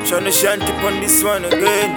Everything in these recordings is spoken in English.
Tryna shanty on this one again.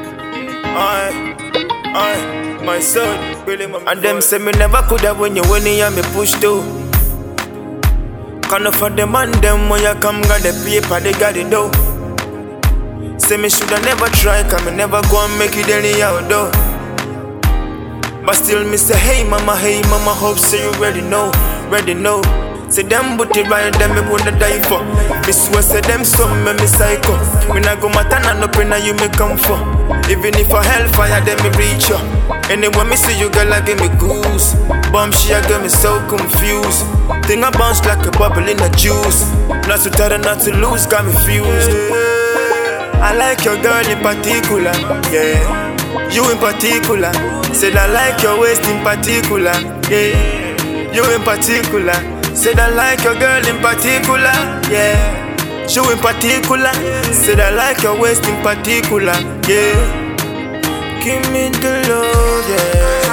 My son, Billy, and them say me never could have when you winning and me push too. Can't for them and them when you come got the paper, they got it though. Say me shoulda never try, cause me never go and make it anyhow though. But still me say hey mama, hope so you ready know. Say them booty right, them me woulda die for. Me swear say them some me psycho. Me nah go matter none up inna you me come for. Even if I hellfire, them me reach you. Anyway me see you girl, I give me goose. Bomb she a get me so confused. Thing I bounce like a bubble in a juice. Not to tell her not to lose, got me fused. I like your girl in particular, yeah. You in particular. Said I like your waist in particular, yeah. You in particular. Said I like your girl in particular, yeah. You in particular. Said I like your waist in particular, yeah. Give me the love, yeah.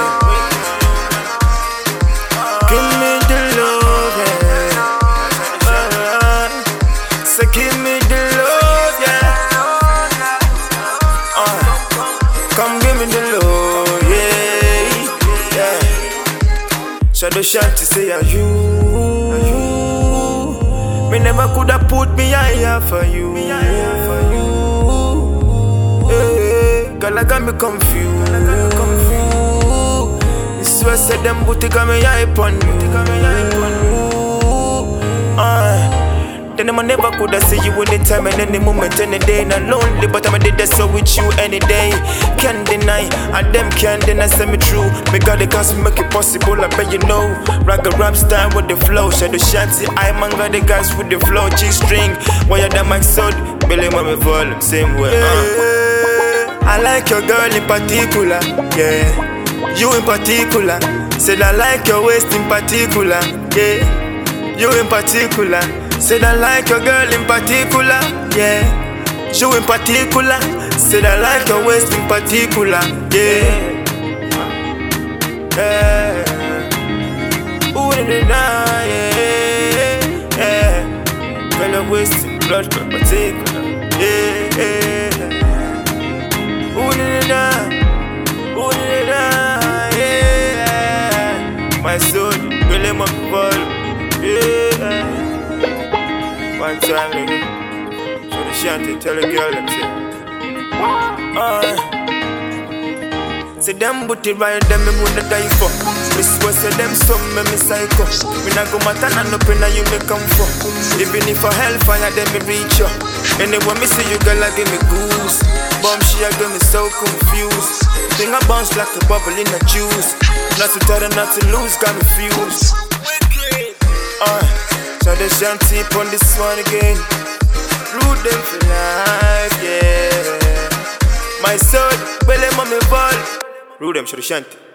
Give me the love, yeah. So give me the love, yeah. Come give me the love, yeah. Shadow Shanty say are you. Me never coulda put me higher for you. Girl, I got me confused. You swear said them booty got me hype on you. Then I never coulda see you anytime and any moment, any day. Not lonely, but I did that so with you any day. Can't deny, and them can't deny, say me true. Me got the gas, make it possible, I bet you know. Ragga rap style with the flow, Shadow Shanty, I man got the guys with the flow. G-string, why you that mic sound? Billy me volume, same way, I like your girl in particular, yeah. You in particular. Said I like your waist in particular, yeah. You in particular. Said I like your girl in particular, yeah. You in particular. Said I like your waist in particular, yeah. Ooh, yeah. Girl, your waist in blood particular, yeah. Ooh, yeah. My soul, really my ball, yeah. One time, nigga. Shadow Shanty, tell a girl them say them booty right, them me woulda die for. Me swear say them some me psycho. Me nah go matter none up inna you me come for. Even if I hellfire, them me reach you. Anyway me see you girl, I give me goose. Bomb she a get me so confused. Thing I bounce like a bubble in a juice. Not to tell her not to lose, got me fused. Shadow Shanty on this one again. Root them for life, yeah. My son, Billy, mommy ball. Root them, Shadow Shanty.